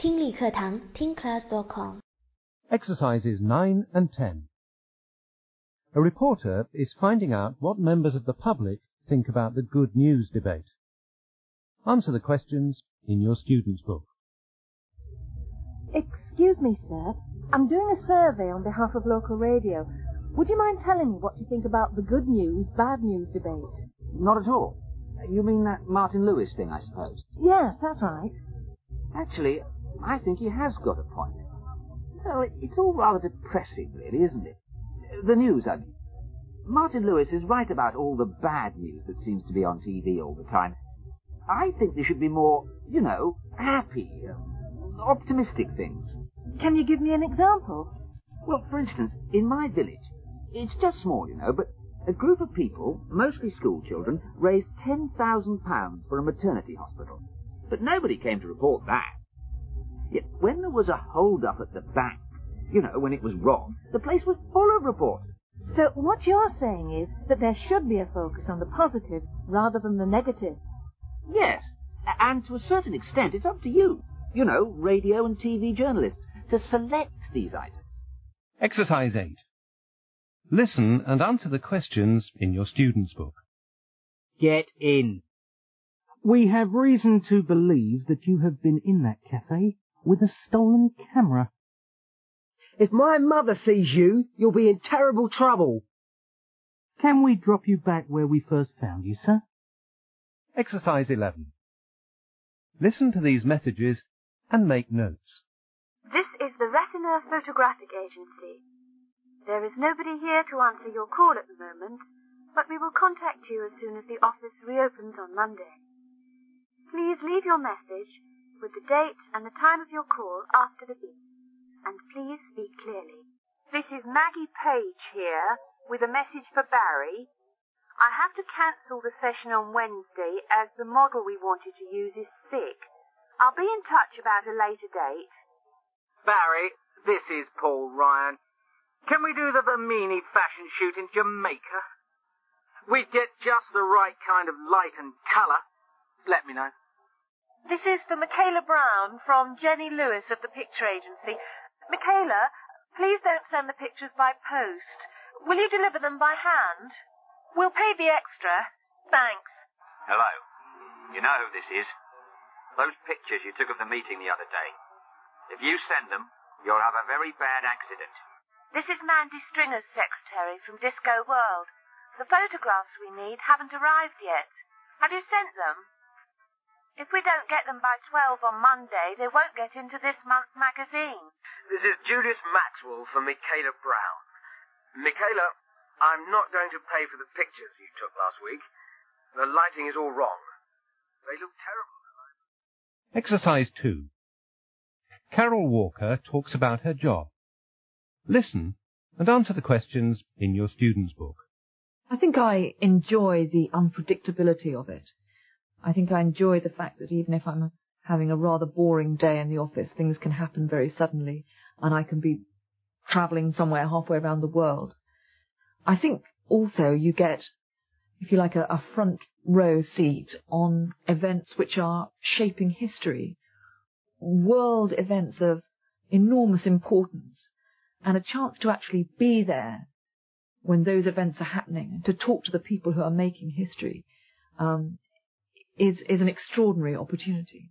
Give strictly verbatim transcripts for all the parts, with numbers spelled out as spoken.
听力课堂 听 class dot com. Exercises nine and ten. A reporter is finding out what members of the public think about the Good News debate. Answer the questions in your student's book. Excuse me, sir. I'm doing a survey on behalf of local radio. Would you mind telling me what you think about the good news, bad news debate? Not at all. You mean that Martin Lewis thing, I suppose? Yes, that's right. Actually, I think he has got a point. Well, it's all rather depressing, really, isn't it? The news, I mean. Martin Lewis is right about all the bad news that seems to be on T V all the time. I think there should be more, you know, happy, um, optimistic things. Can you give me an example? Well, for instance, in my village, it's just small, you know, but a group of people, mostly school children, raised ten thousand pounds for a maternity hospital. But nobody came to report that. Yet when there was a hold-up at the bank, you know, when it was wrong, the place was full of reporters. So what you're saying is that there should be a focus on the positive rather than the negative. Yes, and to a certain extent it's up to you, you know, radio and T V journalists, to select these items. Exercise eight. Listen and answer the questions in your student's book. Get in. We have reason to believe that you have been in that cafe with a stolen camera. If my mother sees you, you'll be in terrible trouble. Can we drop you back where we first found you, sir? Exercise eleven. Listen to these messages and make notes. This is the Retina Photographic Agency. There is nobody here to answer your call at the moment, but we will contact you as soon as the office reopens on Monday. Please leave your message with the date and the time of your call after the beep, and please speak clearly. This is Maggie Page here with a message for Barry. I have to cancel the session on Wednesday as the model we wanted to use is sick. I'll be in touch about a later date. Barry, this is Paul Ryan. Can we do the Bimini fashion shoot in Jamaica? We'd get just the right kind of light and colour. Let me know. This is for Michaela Brown from Jenny Lewis of the Picture Agency. Michaela, please don't send the pictures by post. Will you deliver them by hand? We'll pay the extra. Thanks. Hello. You know who this is? Those pictures you took of the meeting the other day. If you send them, you'll have a very bad accident. This is Mandy Stringer's secretary from Disco World. The photographs we need haven't arrived yet. Have you sent them? If we don't get them by twelve on Monday, they won't get into this month's magazine. This is Julius Maxwell for Michaela Brown. Michaela, I'm not going to pay for the pictures you took last week. The lighting is all wrong. They look terrible. Exercise two. Carol Walker talks about her job. Listen and answer the questions in your student's book. I think I enjoy the unpredictability of it. I think I enjoy the fact that even if I'm having a rather boring day in the office, things can happen very suddenly and I can be travelling somewhere halfway around the world. I think also you get, if you like, a, a front row seat on events which are shaping history, world events of enormous importance, and a chance to actually be there when those events are happening and to talk to the people who are making history um, is, is an extraordinary opportunity.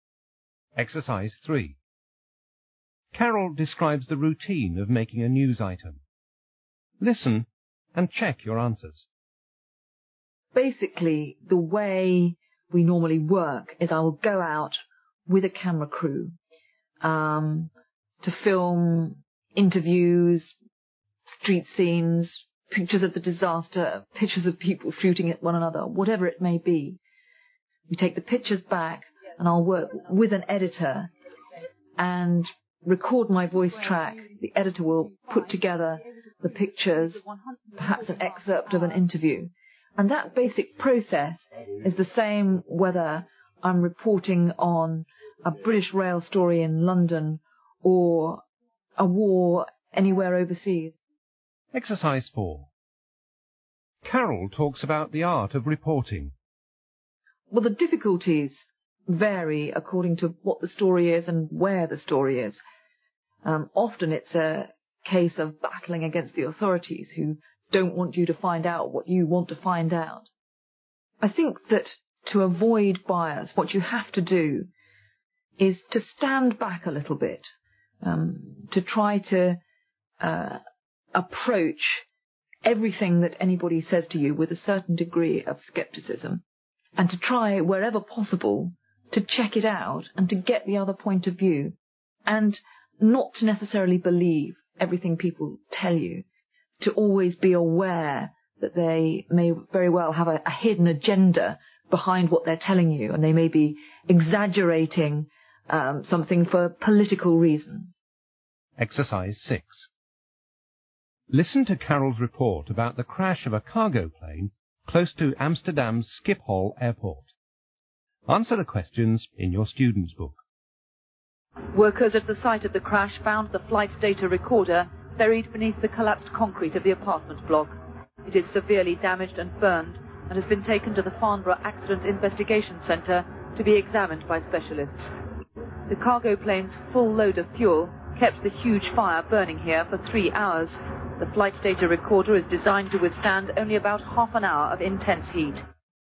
Exercise three. Carol describes the routine of making a news item. Listen and check your answers. Basically, the way we normally work is I will go out with a camera crew um, to film interviews, street scenes, pictures of the disaster, pictures of people shooting at one another, whatever it may be. We take the pictures back and I'll work with an editor and record my voice track. The editor will put together the pictures, perhaps an excerpt of an interview. And that basic process is the same whether I'm reporting on a British rail story in London or a war anywhere overseas. Exercise four. Carol talks about the art of reporting. Well, the difficulties vary according to what the story is and where the story is. Um, often it's a case of battling against the authorities who don't want you to find out what you want to find out. I think that to avoid bias, what you have to do is to stand back a little bit, um, to try to uh, approach everything that anybody says to you with a certain degree of skepticism, and to try, wherever possible, to check it out and to get the other point of view, and not to necessarily believe everything people tell you, to always be aware that they may very well have a, a hidden agenda behind what they're telling you, and they may be exaggerating um, something for political reasons. Exercise six. Listen to Carol's report about the crash of a cargo plane close to Amsterdam's Schiphol Airport. Answer the questions in your student's book. Workers at the site of the crash found the flight data recorder buried beneath the collapsed concrete of the apartment block. It is severely damaged and burned and has been taken to the Farnborough Accident Investigation Centre to be examined by specialists. The cargo plane's full load of fuel kept the huge fire burning here for three hours. The flight data recorder is designed to withstand only about half an hour of intense heat.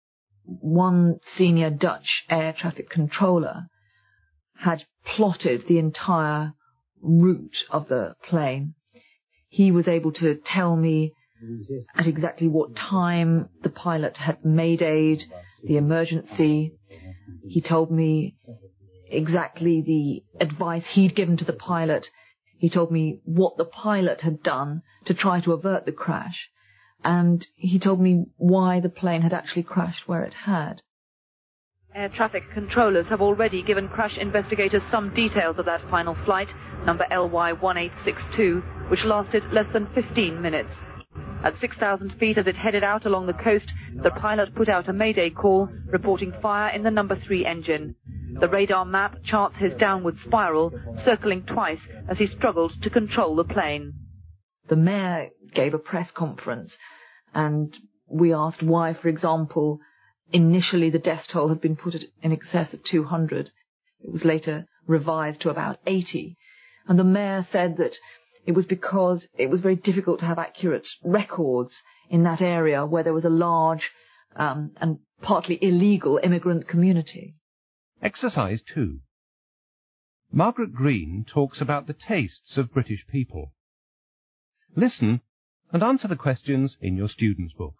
One senior Dutch air traffic controller had plotted the entire route of the plane. He was able to tell me at exactly what time the pilot had maydaid the emergency. He told me exactly the advice he'd given to the pilot. He told me what the pilot had done to try to avert the crash. And he told me why the plane had actually crashed where it had. Air traffic controllers have already given crash investigators some details of that final flight, number L Y one eight six two, which lasted less than fifteen minutes. At six thousand feet as it headed out along the coast, the pilot put out a mayday call, reporting fire in the number three engine. The radar map charts his downward spiral, circling twice as he struggled to control the plane. The mayor gave a press conference, and we asked why, for example, initially the death toll had been put at in excess of two hundred. It was later revised to about eighty. And the mayor said that it was because it was very difficult to have accurate records in that area where there was a large um, and partly illegal immigrant community. Exercise two. Margaret Green talks about the tastes of British people. Listen and answer the questions in your student's book.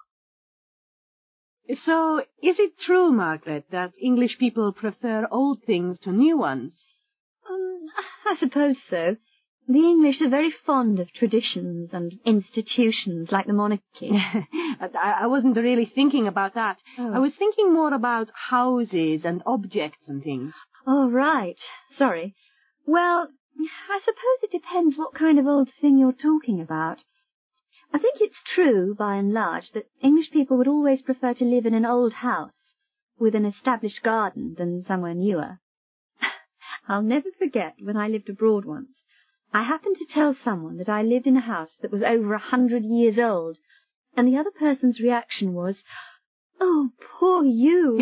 So, is it true, Margaret, that English people prefer old things to new ones? Um, I suppose so. The English are very fond of traditions and institutions like the monarchy. I, I wasn't really thinking about that. Oh. I was thinking more about houses and objects and things. Oh, right. Sorry. Well, I suppose it depends what kind of old thing you're talking about. I think it's true, by and large, that English people would always prefer to live in an old house with an established garden than somewhere newer. I'll never forget when I lived abroad once. I happened to tell someone that I lived in a house that was over a hundred years old, and the other person's reaction was, "Oh, poor you,"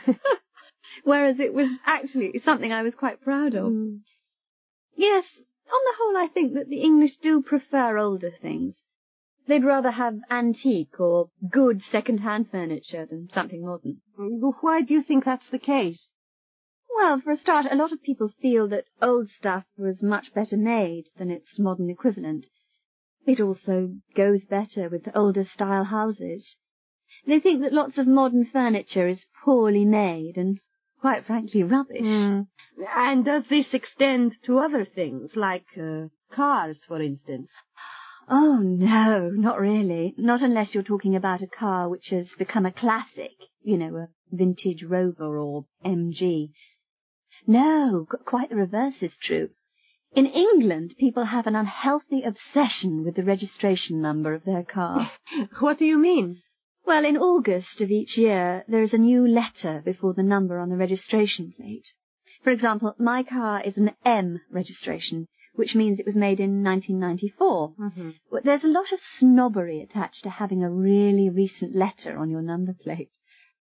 whereas it was actually something I was quite proud of. Mm. Yes, on the whole, I think that the English do prefer older things. They'd rather have antique or good second-hand furniture than something modern. Why do you think that's the case? Well, for a start, a lot of people feel that old stuff was much better made than its modern equivalent. It also goes better with older-style houses. They think that lots of modern furniture is poorly made and, quite frankly, rubbish. Mm. And does this extend to other things, like uh, cars, for instance? Oh, no, not really. Not unless you're talking about a car which has become a classic, you know, a vintage Rover or M G. No, quite the reverse is true. In England, people have an unhealthy obsession with the registration number of their car. What do you mean? Well, in August of each year, there is a new letter before the number on the registration plate. For example, my car is an M registration, which means it was made in nineteen ninety-four. Mm-hmm. There's a lot of snobbery attached to having a really recent letter on your number plate.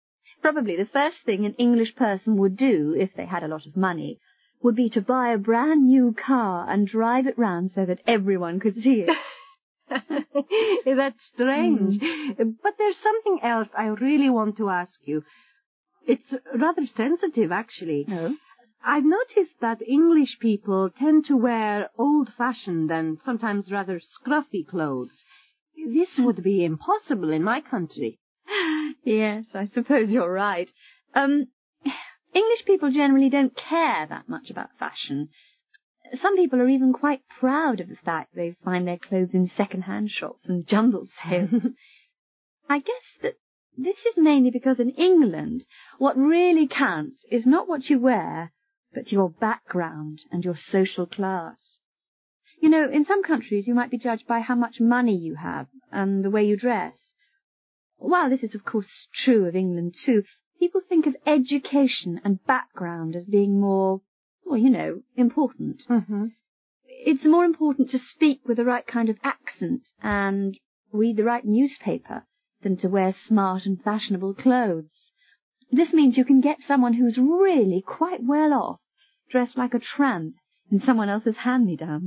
Probably the first thing an English person would do, if they had a lot of money, would be to buy a brand new car and drive it round so that everyone could see it. That's strange. Mm. But there's something else I really want to ask you. It's rather sensitive, actually. Oh? I've noticed that English people tend to wear old-fashioned and sometimes rather scruffy clothes. This would be impossible in my country. Yes, I suppose you're right. Um, English people generally don't care that much about fashion. Some people are even quite proud of the fact they find their clothes in second-hand shops and jumble sales. I guess that this is mainly because in England, what really counts is not what you wear, but your background and your social class. You know, in some countries you might be judged by how much money you have and the way you dress. While this is of course true of England too, people think of education and background as being more, well, you know, important. Mm-hmm. It's more important to speak with the right kind of accent and read the right newspaper than to wear smart and fashionable clothes. This means you can get someone who's really quite well off, dressed like a tramp in someone else's hand-me-down.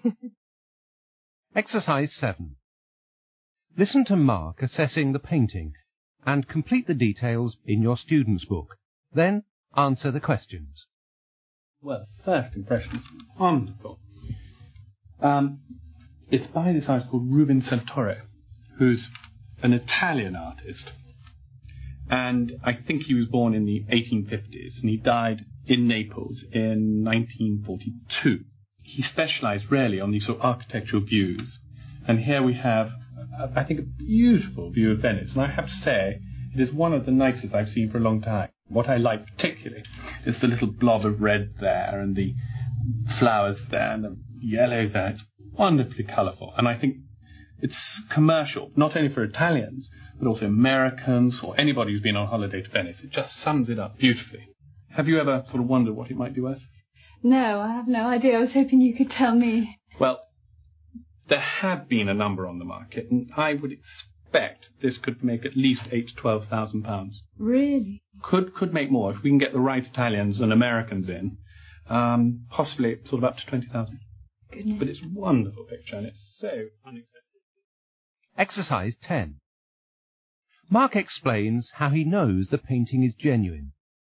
Exercise seven. Listen to Mark assessing the painting and complete the details in your student's book. Then answer the questions. Well, first impression, wonderful. Um, it's by this artist called Ruben Santoro, who's an Italian artist. And I think he was born in the eighteen fifties, and he died in Naples in nineteen forty-two. He specialized really on these sort of architectural views. And here we have, uh, I think, a beautiful view of Venice. And I have to say, it is one of the nicest I've seen for a long time. What I like particularly is the little blob of red there, and the flowers there, and the yellow there. It's wonderfully colourful. And I think it's commercial, not only for Italians, but also Americans or anybody who's been on holiday to Venice. It just sums it up beautifully. Have you ever sort of wondered what it might be worth? No, I have no idea. I was hoping you could tell me. Well, there have been a number on the market, and I would expect this could make at least eight to twelve thousand pounds. Really? Could could make more if we can get the right Italians and Americans in. Um, possibly sort of up to twenty thousand. Goodness. But it's a wonderful picture, and it's so unexpected. Exercise ten. Mark explains how he knows the painting is genuine.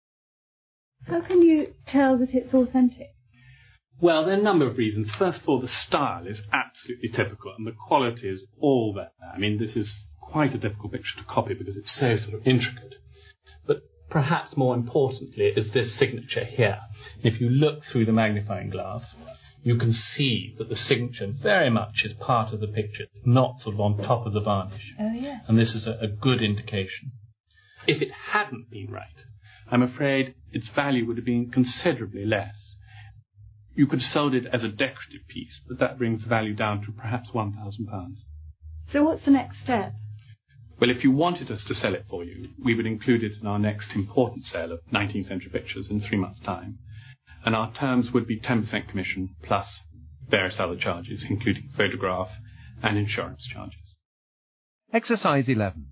How can you tell that it's authentic? Well, there are a number of reasons. First of all, the style is absolutely typical, and the quality is all there. I mean, this is quite a difficult picture to copy because it's so sort of intricate. But perhaps more importantly is this signature here. If you look through the magnifying glass, you can see that the signature very much is part of the picture, not sort of on top of the varnish. Oh, yes. And this is a, a good indication. If it hadn't been right, I'm afraid its value would have been considerably less. You could have sold it as a decorative piece, but that brings the value down to perhaps one thousand pounds. So what's the next step? Well, if you wanted us to sell it for you, we would include it in our next important sale of nineteenth century pictures in three months' time. And our terms would be ten percent commission plus various other charges, including photograph and insurance charges. Exercise eleven.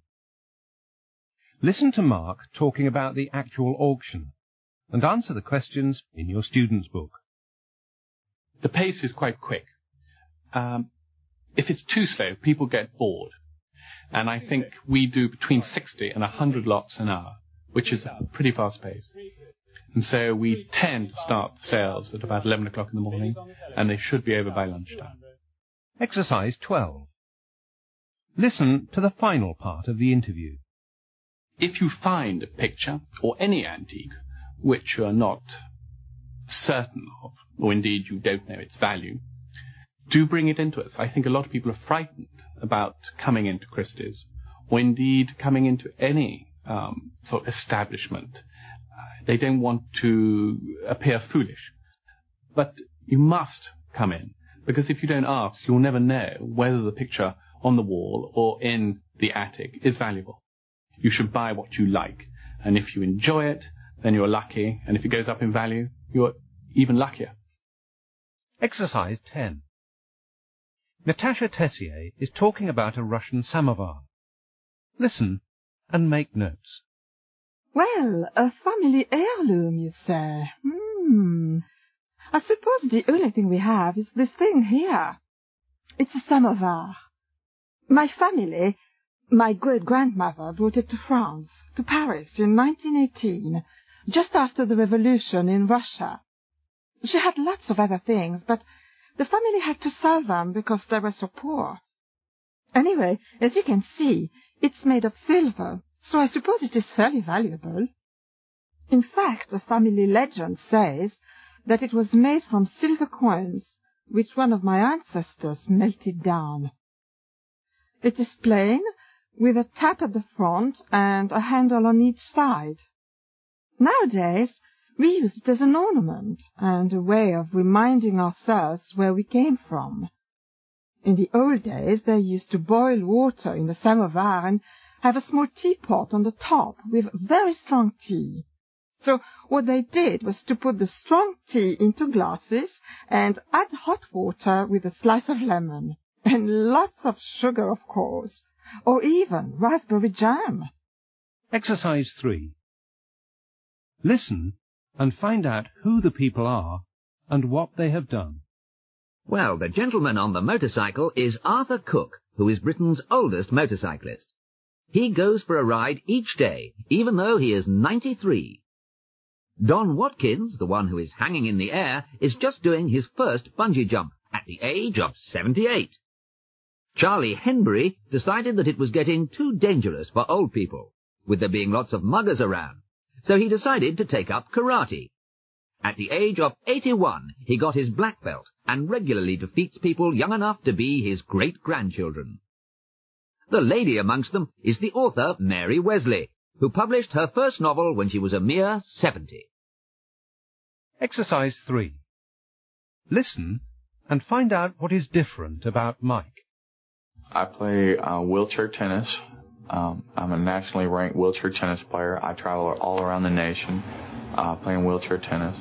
Listen to Mark talking about the actual auction and answer the questions in your student's book. The pace is quite quick. Um, if it's too slow, people get bored. And I think we do between sixty and one hundred lots an hour, which is a pretty fast pace. And so we tend to start the sales at about eleven o'clock in the morning, and they should be over by lunchtime. Exercise twelve. Listen to the final part of the interview. If you find a picture, or any antique, which you are not certain of, or indeed you don't know its value, do bring it into us. I think a lot of people are frightened about coming into Christie's, or indeed coming into any um, sort of establishment. Uh, they don't want to appear foolish. But you must come in, because if you don't ask, you'll never know whether the picture on the wall or in the attic is valuable. You should buy what you like, and if you enjoy it, then you're lucky, and if it goes up in value, you're even luckier. Exercise ten. Natasha Tessier is talking about a Russian samovar. Listen and make notes. Well, a family heirloom, you say. Hmm. I suppose the only thing we have is this thing here. It's a samovar. My family, my great-grandmother brought it to France, to Paris, in nineteen eighteen, just after the revolution in Russia. She had lots of other things, but the family had to sell them because they were so poor. Anyway, as you can see, it's made of silver, so I suppose it is fairly valuable. In fact, a family legend says that it was made from silver coins, which one of my ancestors melted down. It is plain, with a tap at the front and a handle on each side. Nowadays, we use it as an ornament and a way of reminding ourselves where we came from. In the old days, they used to boil water in the samovar and have a small teapot on the top with very strong tea. So what they did was to put the strong tea into glasses and add hot water with a slice of lemon. And lots of sugar, of course, or even raspberry jam. Exercise three. Listen and find out who the people are and what they have done. Well, the gentleman on the motorcycle is Arthur Cook, who is Britain's oldest motorcyclist. He goes for a ride each day, even though he is ninety-three. Don Watkins, the one who is hanging in the air, is just doing his first bungee jump at the age of seventy-eight. Charlie Henbury decided that it was getting too dangerous for old people, with there being lots of muggers around, so he decided to take up karate. At the age of eighty-one, he got his black belt and regularly defeats people young enough to be his great-grandchildren. The lady amongst them is the author Mary Wesley, who published her first novel when she was a mere seventy. Exercise three. Listen and find out what is different about Mike. I play uh, wheelchair tennis. Um, I'm a nationally ranked wheelchair tennis player. I travel all around the nation uh, playing wheelchair tennis.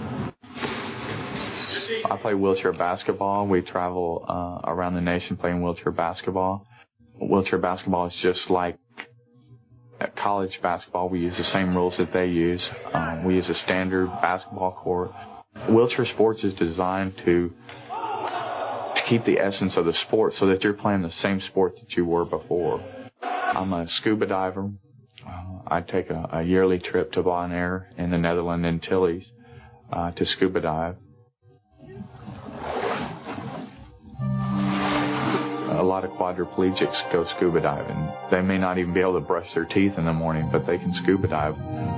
I play wheelchair basketball. We travel uh, around the nation playing wheelchair basketball. Wheelchair basketball is just like college basketball. We use the same rules that they use. Um, we use a standard basketball court. Wheelchair sports is designed to to keep the essence of the sport so that you're playing the same sport that you were before. I'm a scuba diver. Uh, I take a, a yearly trip to Bonaire in the Netherlands Antilles uh, to scuba dive. A lot of quadriplegics go scuba diving. They may not even be able to brush their teeth in the morning, but they can scuba dive.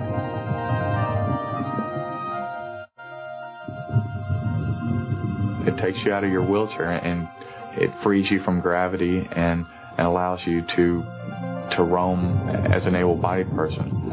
It takes you out of your wheelchair and it frees you from gravity and, and allows you to to roam as an able-bodied person.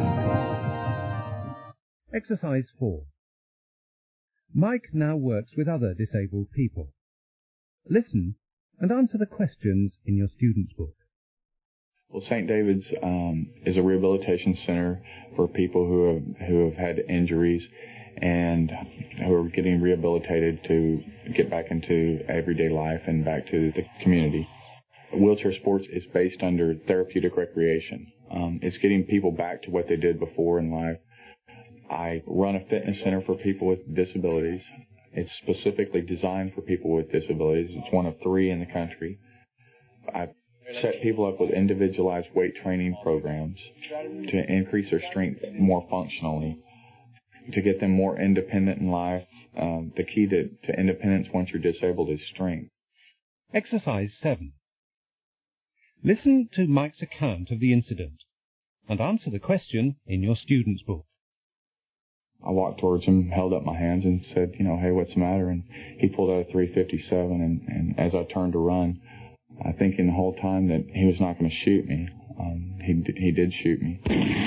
Exercise four. Mike now works with other disabled people. Listen and answer the questions in your student's book. Well, Saint David's um, is a rehabilitation center for people who have who have had injuries and who are getting rehabilitated to get back into everyday life and back to the community. Wheelchair sports is based under therapeutic recreation. Um, it's getting people back to what they did before in life. I run a fitness center for people with disabilities. It's specifically designed for people with disabilities. It's one of three in the country. I've set people up with individualized weight training programs to increase their strength more functionally, to get them more independent in life. Um, the key to, to independence once you're disabled is strength. Exercise seven. Listen to Mike's account of the incident and answer the question in your student's book. I walked towards him, held up my hands and said, you know, hey, what's the matter? And he pulled out a three fifty-seven, and, and as I turned to run, I thinking the whole time that he was not going to shoot me. Um, he, he did shoot me.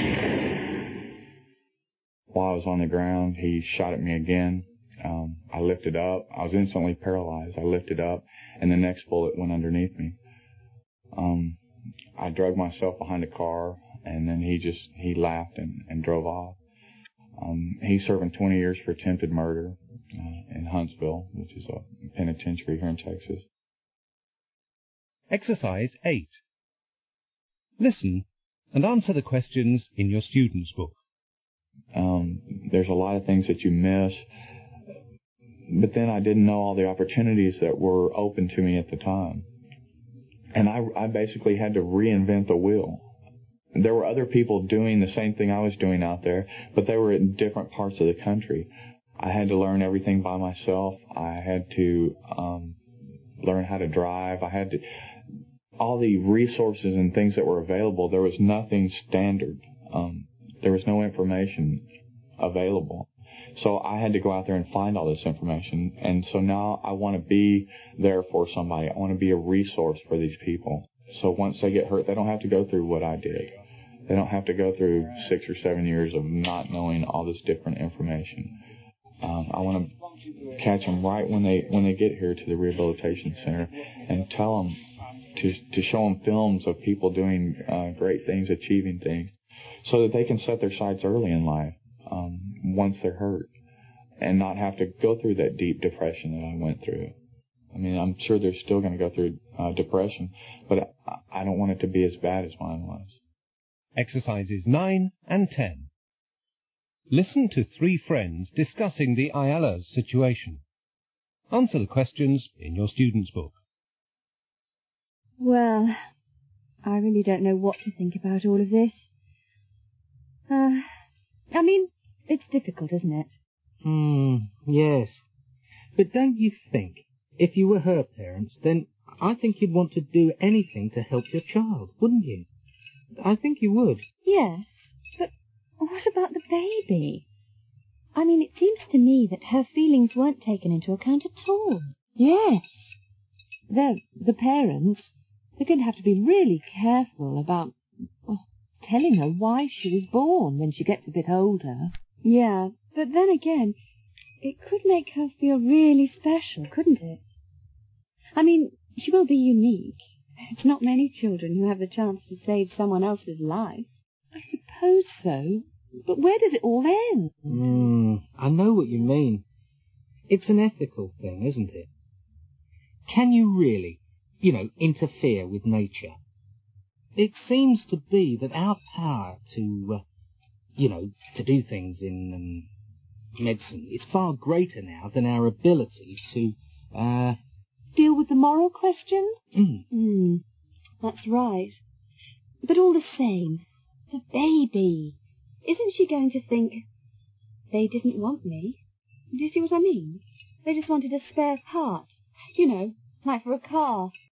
While I was on the ground, he shot at me again. Um, I lifted up. I was instantly paralyzed. I lifted up, and the next bullet went underneath me. Um, I dragged myself behind a car, and then he just, he laughed and, and drove off. Um, he's serving twenty years for attempted murder uh, in Huntsville, which is a penitentiary here in Texas. Exercise eight. Listen and answer the questions in your student's book. Um, there's a lot of things that you miss. But then I didn't know all the opportunities that were open to me at the time. And I, I basically had to reinvent the wheel. There were other people doing the same thing I was doing out there, but they were in different parts of the country. I had to learn everything by myself. I had to um, learn how to drive. I had to... all the resources and things that were available, there was nothing standard. Um, there was no information available. So I had to go out there and find all this information. And so now I want to be there for somebody. I want to be a resource for these people. So once they get hurt, they don't have to go through what I did. They don't have to go through six or seven years of not knowing all this different information. Um, I want to catch them right when they when they get here to the rehabilitation center and tell them to to show them films of people doing uh, great things, achieving things, so that they can set their sights early in life um, once they're hurt, and not have to go through that deep depression that I went through. I mean, I'm sure they're still going to go through uh, depression, but I, I don't want it to be as bad as mine was. Exercises nine and ten. Listen to three friends discussing the Ayala's situation. Answer the questions in your student's book. Well, I really don't know what to think about all of this. Uh, I mean, it's difficult, isn't it? Hmm, yes. But don't you think, if you were her parents, then I think you'd want to do anything to help your child, wouldn't you? I think you would. Yes, but what about the baby? I mean, it seems to me that her feelings weren't taken into account at all. Yes. They're the parents. They're going to have to be really careful about well, telling her why she was born when she gets a bit older. Yeah, but then again, it could make her feel really special, couldn't it? I mean, she will be unique. It's not many children who have the chance to save someone else's life. I suppose so. But where does it all end? Hmm, I know what you mean. It's an ethical thing, isn't it? Can you really, you know, interfere with nature? It seems to be that our power to, uh, you know, to do things in um, medicine is far greater now than our ability to, uh... deal with the moral question? Mm. Mm, that's right. But all the same, the baby, isn't she going to think, they didn't want me? Do you see what I mean? They just wanted a spare part. You know, like for a car.